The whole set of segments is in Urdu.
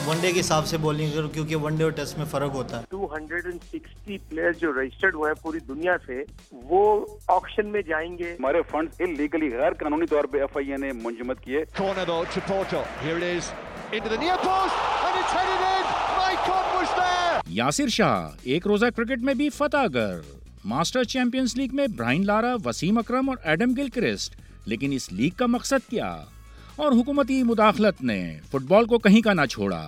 ون ڈے کے حساب سے بولنگ کروں کیونکہ ون ڈے اور ٹیسٹ میں فرق ہوتا ہے. 260 پلیئرز جو رجسٹرڈ ہوئے ہیں پوری دنیا سے وہ آکشن میں جائیں گے. ہمارے فنڈز اللیگلی غیر قانونی طور پہ ایف آئی اے نے منجمد کیے. Corner though to Porto. Here it is into the near post and it's headed in. Maicon was there. Yasir Shah ایک روزہ کرکٹ میں بھی فتح گر. ماسٹر چیمپئنز لیگ میں برائن لارا، وسیم اکرم اور ایڈم گلکرسٹ. لیکن اس لیگ کا مقصد کیا؟ اور حکومتی مداخلت نے فٹ بال کو کہیں کا نہ چھوڑا.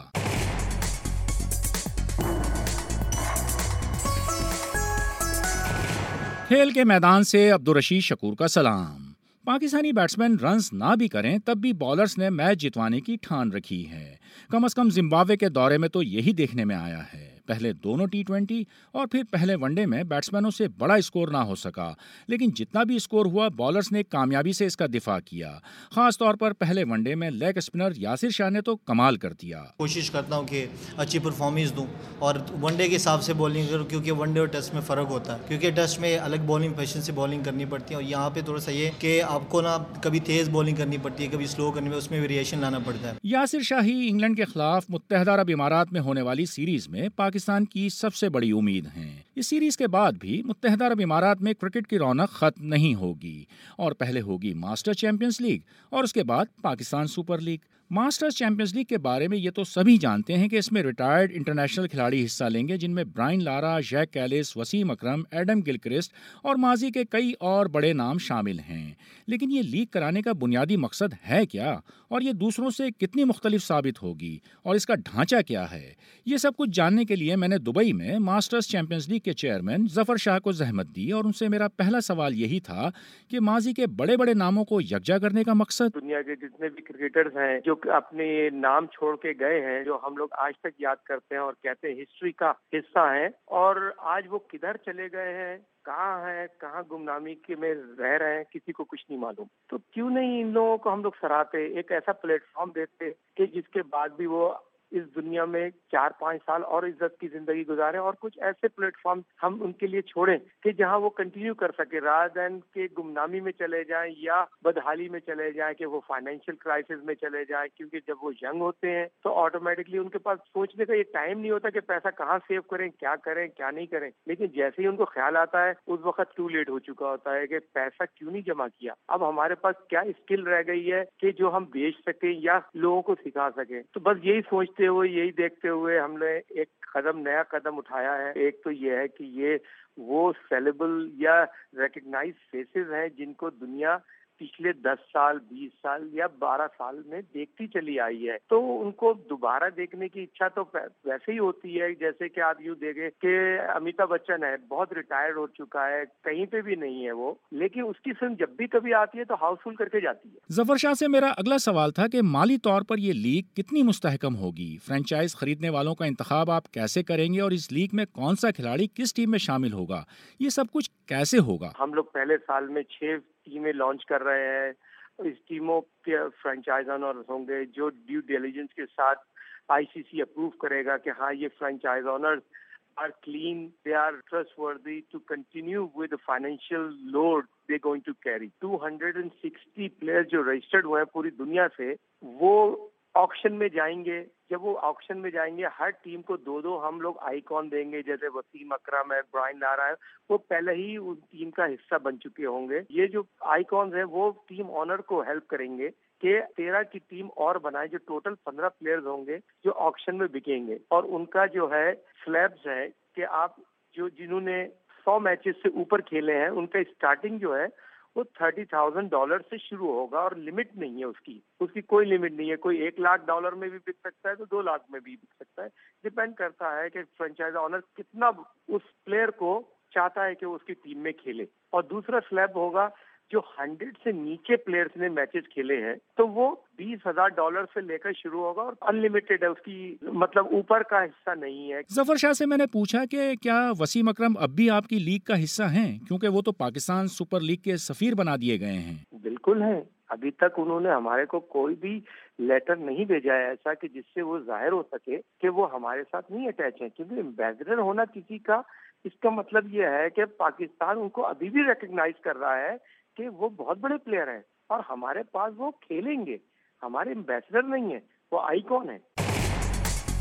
کھیل کے میدان سے عبدالرشید شکور کا سلام. پاکستانی بیٹسمین رنز نہ بھی کریں تب بھی بالرز نے میچ جتوانے کی ٹھان رکھی ہے. کم از کم زمبابوے کے دورے میں تو یہی دیکھنے میں آیا ہے. پہلے دونوں T20 اور پھر پہلے ون ڈے میں بیٹسمینوں سے بڑا اسکور نہ ہو سکا، لیکن جتنا بھی اسکور ہوا بالرز نے کامیابی سے اس کا دفاع کیا. خاص طور پر پہلے ون ڈے میں لیگ اسپنر یاسر شاہ نے تو کمال کر دیا. کوشش کرتا ہوں کہ اچھی پرفارمنس دوں اور ون ڈے کے حساب سے بولنگ کروں کیونکہ ون ڈے اور ٹیسٹ میں فرق ہوتا ہے. کیونکہ ٹیسٹ میں الگ بولنگ پیشنس سے بولنگ کرنی پڑتی ہے اور یہاں پہ تھوڑا سا یہ کہ آپ کو نا کبھی تیز بولنگ کرنی پڑتی ہے، کبھی سلو کرنی پڑتی ہے، اس میں ویریشن لانا پڑتا ہے. یاسر شاہی انگلینڈ کے خلاف متحدہ عرب امارات میں ہونے والی سیریز میں پاکستان کی سب سے بڑی امید ہیں. اس سیریز کے بعد بھی متحدہ عرب امارات میں کرکٹ کی رونق ختم نہیں ہوگی اور پہلے ہوگی ماسٹر چیمپئنز لیگ اور اس کے بعد Pakistan super league. Masters champions league کے بارے میں یہ تو سبھی جانتے ہیں کہ اس میں ریٹائرڈ انٹرنیشنل کھلاڑی حصہ لیں گے، جن میں Brian Lara, Jacques Kallis, Wasim Akram, Adam Gilchrist اور ماضی کے کئی اور بڑے نام شامل ہیں. لیکن یہ لیگ کرانے کا بنیادی مقصد ہے کیا اور یہ دوسروں سے کتنی مختلف ثابت ہوگی اور اس کا ڈھانچہ کیا ہے؟ یہ سب کچھ جاننے کے لیے میں نے دبئی میں ماسٹرز چیمپئنز لیگ کے چیئرمین ظفر شاہ کو زحمت دی اور ان سے میرا پہلا سوال یہی تھا کہ ماضی کے بڑے بڑے ناموں کو یکجا کرنے کا مقصد. دنیا کے جتنے بھی کرکٹرز ہیں جو اپنے نام چھوڑ کے گئے ہیں، جو ہم لوگ آج تک یاد کرتے ہیں اور کہتے ہیں ہسٹری کا حصہ ہیں، اور آج وہ کدھر چلے گئے ہیں، کہاں ہیں، کہاں گمنامی کے میں رہ رہے ہیں، کسی کو کچھ نہیں معلوم. تو کیوں نہیں ان لوگوں کو ہم لوگ سراہتے، ایک ایسا پلیٹ فارم دیتے کہ جس کے بعد بھی وہ اس دنیا میں 4-5 سال اور عزت کی زندگی گزارے، اور کچھ ایسے پلیٹ فارم ہم ان کے لیے چھوڑیں کہ جہاں وہ کنٹینیو کر سکے، رادر دین کہ گمنامی میں چلے جائیں یا بدحالی میں چلے جائیں، کہ وہ فائنینشیل کرائسس میں چلے جائیں. کیونکہ جب وہ ینگ ہوتے ہیں تو آٹومیٹکلی ان کے پاس سوچنے کا یہ ٹائم نہیں ہوتا کہ پیسہ کہاں سیو کریں، کیا نہیں کریں. لیکن جیسے ہی ان کو خیال آتا ہے اس وقت ٹو لیٹ ہو چکا ہوتا ہے کہ پیسہ کیوں نہیں جمع کیا. اب ہمارے پاس کیا اسکل رہ گئی ہے کہ جو ہم بیچ سکیں یا لوگوں کو سکھا سکیں. تو بس یہی سوچتے ہوئے، یہی دیکھتے ہوئے ہم نے ایک نیا قدم اٹھایا ہے. ایک تو یہ ہے کہ یہ وہ سیلیبل یا ریکگنائز فیسز ہیں جن کو دنیا پچھلے 10 سال 20 سال یا 12 سال میں دیکھتی چلی آئی ہے. تو ان کو دوبارہ دیکھنے کی اچھا تو ویسے ہی ہوتی ہے جیسے کہ آپ یوں دیکھیں کہ امیتابھ بچن ہے، بہت ریٹائرڈ ہو چکا ہے، کہیں پہ بھی نہیں ہے وہ، لیکن اس کی فلم جب بھی کبھی آتی ہے تو ہاؤس فل کر کے جاتی ہے. ظفر شاہ سے میرا اگلا سوال تھا کہ مالی طور پر یہ لیگ کتنی مستحکم ہوگی؟ فرینچائز خریدنے والوں کا انتخاب آپ کیسے کریں گے اور اس لیگ میں کون سا کھلاڑی کس ٹیم میں شامل ہوگا؟ یہ سب کچھ کیسے ہوگا؟ ہم لوگ پہلے سال میں 6 ٹیمیں لانچ کر رہے ہیں. اس ٹیموں کے فرینچائز آنرز ہوں گے جو ڈیو ڈیلیجنس کے ساتھ ICC اپروو کرے گا کہ ہاں یہ franchise owners are clean, they are trustworthy to continue with the financial load they're going to carry. 260 players جو رجسٹرڈ ہوئے ہیں پوری دنیا سے وہ آکشن میں جائیں گے. جب وہ آکشن میں جائیں گے ہر ٹیم کو 2 ہم لوگ آئیکن دیں گے، جیسے وسیم اکرم ہے، برائن لارا ہے، وہ پہلے ہی ان ٹیم کا حصہ بن چکے ہوں گے. یہ جو آئیکونز ہیں وہ ٹیم آنر کو ہیلپ کریں گے کہ 13 کی ٹیم اور بنائے، جو ٹوٹل 15 پلیئرز ہوں گے جو آکشن میں بکیں گے. اور ان کا جو ہے سلیبز ہے کہ آپ جنہوں نے 100 میچز سے اوپر کھیلے ہیں ان کا اسٹارٹنگ جو ہے وہ $30,000 سے شروع ہوگا اور لمٹ نہیں ہے اس کی کوئی لمٹ نہیں ہے. کوئی $1 لاکھ میں بھی بک سکتا ہے تو 2 لاکھ میں بھی بک سکتا ہے. ڈیپینڈ کرتا ہے کہ فرینچائز آنر کتنا اس پلیئر کو چاہتا ہے کہ اس کی ٹیم میں کھیلے. اور دوسرا سلیب ہوگا جو 100 سے نیچے پلیئرز نے میچز کھیلے ہیں تو وہ $20,000 سے لے کر شروع ہوگا اور انلمیٹڈ ہے، اس کی مطلب اوپر کا حصہ نہیں ہے. ظفر شاہ سے میں نے پوچھا کہ کیا وسیم اکرم اب بھی آپ کی لیگ کا حصہ ہیں، کیونکہ وہ تو پاکستان سپر لیگ کے سفیر بنا دیے گئے ہیں. بالکل ہیں. ابھی تک انہوں نے ہمارے کو کوئی بھی لیٹر نہیں بھیجا ہے ایسا کہ جس سے وہ ظاہر ہو سکے کہ وہ ہمارے ساتھ نہیں اٹیچ ہیں. کیونکہ ایمبیسڈر ہونا کسی کا، اس کا مطلب یہ ہے کہ پاکستان ان کو ابھی بھی ریکگنائز کر رہا ہے کہ وہ بہت بڑے پلیئر ہیں اور ہمارے پاس وہ کھیلیں گے. ہمارے ایمبیسڈر نہیں ہیں، وہ آئیکن ہیں.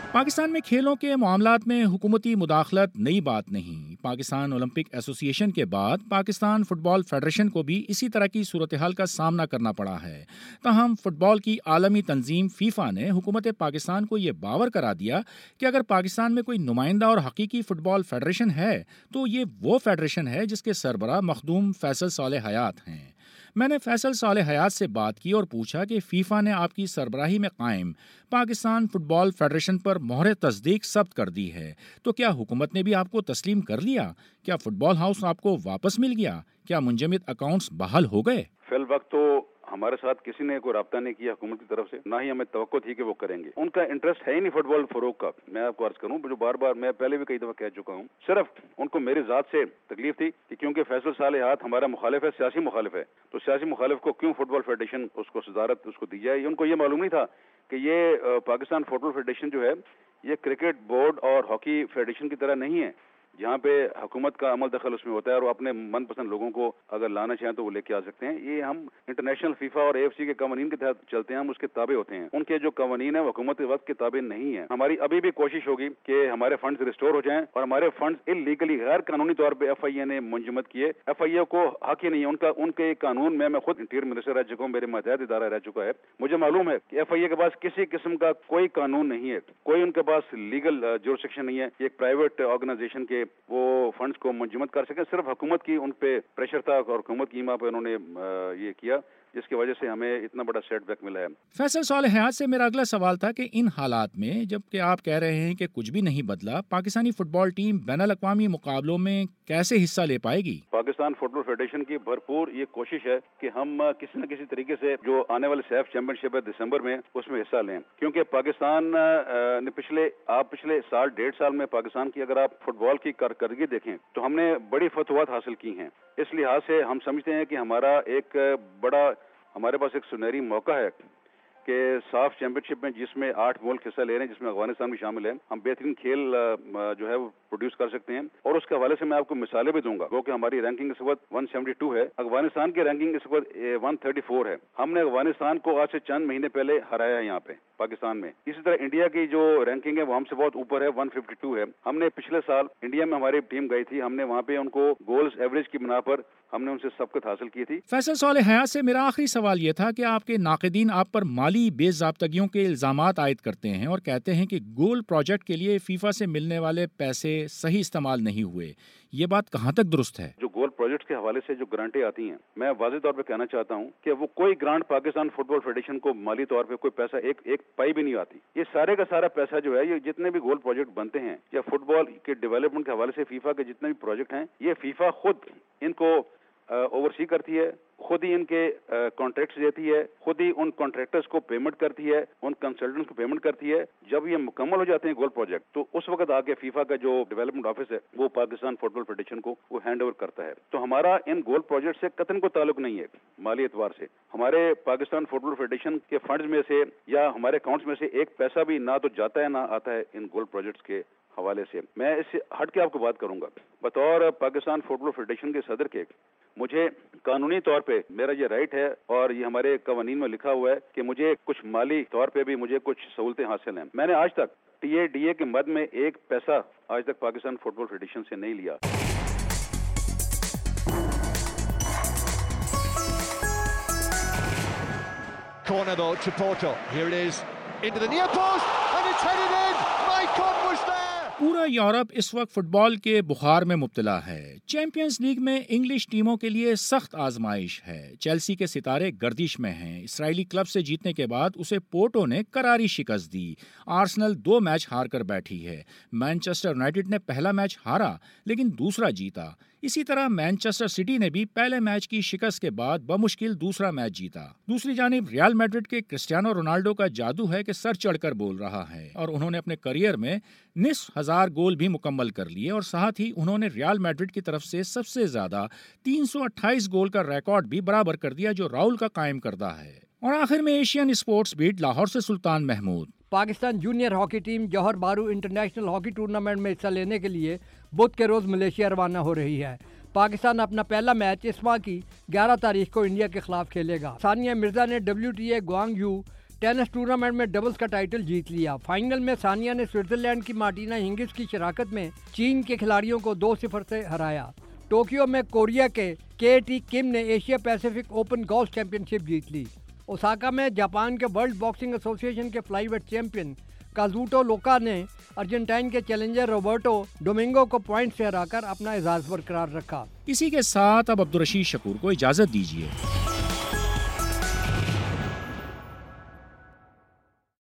پاکستان میں کھیلوں کے معاملات میں حکومتی مداخلت نئی بات نہیں۔ پاکستان اولمپک ایسوسی ایشن کے بعد پاکستان فٹ بال فیڈریشن کو بھی اسی طرح کی صورتحال کا سامنا کرنا پڑا ہے۔ تاہم فٹ بال کی عالمی تنظیم فیفا نے حکومت پاکستان کو یہ باور کرا دیا کہ اگر پاکستان میں کوئی نمائندہ اور حقیقی فٹ بال فیڈریشن ہے تو یہ وہ فیڈریشن ہے جس کے سربراہ مخدوم فیصل صالح حیات ہیں۔ میں نے فیصل صالح حیات سے بات کی اور پوچھا کہ فیفا نے آپ کی سربراہی میں قائم پاکستان فٹ بال فیڈریشن پر مہر تصدیق ثبت کر دی ہے، تو کیا حکومت نے بھی آپ کو تسلیم کر لیا؟ کیا فٹ بال ہاؤس آپ کو واپس مل گیا؟ کیا منجمد اکاؤنٹس بحال ہو گئے؟ فی الوقت تو ہمارے ساتھ کسی نے کوئی رابطہ نہیں کیا حکومت کی طرف سے، نہ ہی ہمیں توقع تھی کہ وہ کریں گے۔ ان کا انٹرسٹ ہے ہی نہیں فٹ بال فروغ کا۔ میں آپ کو عرض کروں جو بار بار میں پہلے بھی کئی دفعہ کہہ چکا ہوں، صرف ان کو میری ذات سے تکلیف تھی کہ کیونکہ فیصل صالح حیات ہمارا مخالف ہے، سیاسی مخالف ہے، تو سیاسی مخالف کو کیوں فٹ بال فیڈریشن اس کو صدارت اس کو دی جائے۔ ان کو یہ معلوم نہیں تھا کہ یہ پاکستان فٹ بال فیڈریشن جو ہے یہ کرکٹ بورڈ اور ہاکی فیڈریشن کی طرح نہیں ہے جہاں پہ حکومت کا عمل دخل اس میں ہوتا ہے اور وہ اپنے من پسند لوگوں کو اگر لانا چاہیں تو وہ لے کے آ سکتے ہیں۔ یہ ہم انٹرنیشنل فیفا اور AFC کے قوانین کے تحت چلتے ہیں، ہم اس کے تابع ہوتے ہیں۔ ان کے جو قوانین ہیں وہ حکومت کے وقت کے تابع نہیں ہیں۔ ہماری ابھی بھی کوشش ہوگی کہ ہمارے فنڈز ریسٹور ہو جائیں اور ہمارے فنڈز انلیگلی غیر قانونی طور پہ FIA نے منجمد کیے۔ FIA کو حق ہی نہیں ہے ان کے قانون میں خود انٹیریئر منسٹر رہ چکا ہوں، میرے ماتحت ادارہ رہ چکا ہے، مجھے معلوم ہے کہ FIA کے پاس کسی قسم کا کوئی قانون نہیں ہے، کوئی ان کے پاس لیگل جورسڈکشن نہیں ہے کہ ایک پرائیویٹ آرگنائزیشن کے وہ فنڈز کو منجمد کر سکیں۔ صرف حکومت کی ان پہ پریشر تھا اور حکومت کی ماں پہ انہوں نے یہ کیا، جس کی وجہ سے ہمیں اتنا بڑا سیٹ بیک ملا ہے۔ فیصل صالح حیات سے میرا اگلا سوال تھا کہ ان حالات میں جب کہ آپ کہہ رہے ہیں کہ کچھ بھی نہیں بدلا، پاکستانی فٹ بال ٹیم بین الاقوامی مقابلوں میں کیسے حصہ لے پائے گی؟ پاکستان فٹ بال فیڈریشن کی بھرپور یہ کوشش ہے کہ ہم کسی نہ کسی طریقے سے جو آنے والے سیف چیمپئن شپ ہے دسمبر میں اس میں حصہ لیں، کیونکہ پاکستان نے پچھلے سال 1.5 سال میں پاکستان کی اگر آپ فٹ بال کی کارکردگی دیکھیں تو ہم نے بڑی فتوحات حاصل کی ہیں۔ اس لحاظ سے ہم سمجھتے ہیں کہ ہمارے پاس ایک سنہری موقع ہے کہ صاف چیمپئن شپ میں جس میں 8 ملک حصہ لے رہے ہیں، جس میں افغانستان بھی شامل ہے، ہم بہترین کھیل جو ہے وہ پروڈیوس کر سکتے ہیں۔ اور اس کے حوالے سے میں آپ کو مثالیں بھی دوں گا، وہ کہ ہماری رینکنگ اس وقت 172 ہے، افغانستان کی رینکنگ اس وقت 134 ہے۔ ہم نے افغانستان کو آج سے چند مہینے پہلے ہرایا ہے یہاں پہ پاکستان میں۔ اسی طرح انڈیا کی جو رینکنگ ہے وہ ہم سے بہت اوپر ہے، 152 ہے۔ ہم نے پچھلے سال انڈیا میں ہماری ٹیم گئی تھی، ہم نے وہاں پہ ان کو گولز ایوریج کی بنا پر ہم نے ان سے سبقت حاصل کی تھی۔ فیصل صالح حیات سے میرا آخری سوال یہ تھا کہ آپ کے ناقدین آپ پر مالی بے ضابطگیوں کے الزامات عائد کرتے ہیں اور کہتے ہیں کہ گول پروجیکٹ کے لیے فیفا سے ملنے والے پیسے صحیح استعمال نہیں ہوئے، یہ بات کہاں تک درست ہے؟ جو گول پروجیکٹ کے حوالے سے جو گرانٹیں آتی ہیں، میں واضح طور پہ کہنا چاہتا ہوں کہ وہ کوئی grant Pakistan football federation کو مالی طور پہ کوئی پیسہ ایک پائی بھی نہیں آتی۔ یہ سارے کا سارا پیسہ جو ہے، یہ جتنے بھی گول پروجیکٹ بنتے ہیں یا فٹ بال کے ڈیولپمنٹ کے حوالے سے فیفا کے جتنے بھی پروجیکٹ ہیں، یہ فیفا خود ان کو اوورسی کرتی ہے، خود ہی ان کے کانٹریکٹس دیتی ہے، خود ہی ان کانٹریکٹرز کو پیمنٹ کرتی ہے، ان کنسلٹنٹس کو پیمنٹ کرتی ہے۔ جب یہ مکمل ہو جاتے ہیں گول پروجیکٹ تو اس وقت آگے فیفا کا جو ڈیولپمنٹ آفس ہے وہ پاکستان فٹ بال فیڈریشن کو وہ ہینڈ اوور کرتا ہے۔ تو ہمارا ان گول پروجیکٹ سے قطعاً کوئی تعلق نہیں ہے مالی اعتبار سے۔ ہمارے پاکستان فٹ بال فیڈریشن کے فنڈز میں سے یا ہمارے اکاؤنٹس میں سے ایک پیسہ بھی نہ تو جاتا ہے نہ آتا ہے ان گول پروجیکٹس کے حوالے سے۔ میں اس سے ہٹ کے آپ کو بات کروں گا، بطور پاکستان فٹ بال فیڈریشن کے صدر کے مجھے قانونی طور پہ میرا یہ رائٹ ہے اور یہ ہمارے قوانین میں لکھا ہوا ہے کہ مجھے کچھ مالی طور پہ بھی مجھے کچھ سہولتیں حاصل ہیں۔ میں نے آج تک TADA کے مد میں ایک پیسہ آج تک پاکستان فٹ بال فیڈریشن سے نہیں لیا۔ Corner though to Porto. Here it is into the near post and it's headed in. Maicon was there. پورا یورپ اس وقت فٹ بال کے بخار میں مبتلا ہے۔ چیمپئنز لیگ میں انگلش ٹیموں کے لیے سخت آزمائش ہے۔ چیلسی کے ستارے گردش میں ہیں۔ اسرائیلی کلب سے جیتنے کے بعد اسے پورٹو نے کراری شکست دی۔ آرسنل 2 میچ ہار کر بیٹھی ہے۔ مانچسٹر یونائیٹڈ نے پہلا میچ ہارا لیکن دوسرا جیتا۔ اسی طرح مانچسٹر سٹی نے بھی پہلے میچ کی شکست کے بعد بمشکل دوسرا میچ جیتا۔ دوسری جانب ریال میڈرڈ کے کرسٹیانو رونالڈو کا جادو ہے کہ سر چڑھ کر بول رہا ہے اور انہوں نے اپنے کیریئر میں 9,000 گول بھی مکمل کر لیے اور ساتھ ہی انہوں نے ریال میڈرڈ کی طرف سے سب سے زیادہ 328 گول کا ریکارڈ بھی برابر کر دیا جو راؤل کا قائم کردہ ہے۔ اور آخر میں ایشین اسپورٹس بیٹ لاہور سے Sultan Mahmood. Pakistan junior hockey team Johor Bahru international hockey tournament میں حصہ لینے کے لیے بدھ کے روز ملیشیا روانہ ہو رہی ہے۔ پاکستان اپنا پہلا میچ اس ماہ کی 11 تاریخ کو انڈیا کے خلاف کھیلے گا۔ ثانیہ مرزا نے WTA Guangzhou tennis tournament میں ڈبلز کا ٹائٹل جیت لیا۔ فائنل میں ثانیہ نے سوئٹزرلینڈ کی مارٹینا ہنگس کی شراکت میں چین کے کھلاڑیوں کو 2-0 سے ہرایا۔ ٹوکیو میں کوریا کے ٹی کم نے Asia Pacific open golf championship جیت لی۔ اوساکا میں جاپان کے ورلڈ باکسنگ ایسوسی ایشن کے فلائی ویٹ چیمپئن کازوٹو لوکا نے ارجنٹائن کے چیلنجر روبرٹو ڈومنگو کو پوائنٹ سے ہرا کر اپنا اعزاز برقرار رکھا۔ اسی کے ساتھ اب عبدالرشید شکور کو اجازت دیجیے۔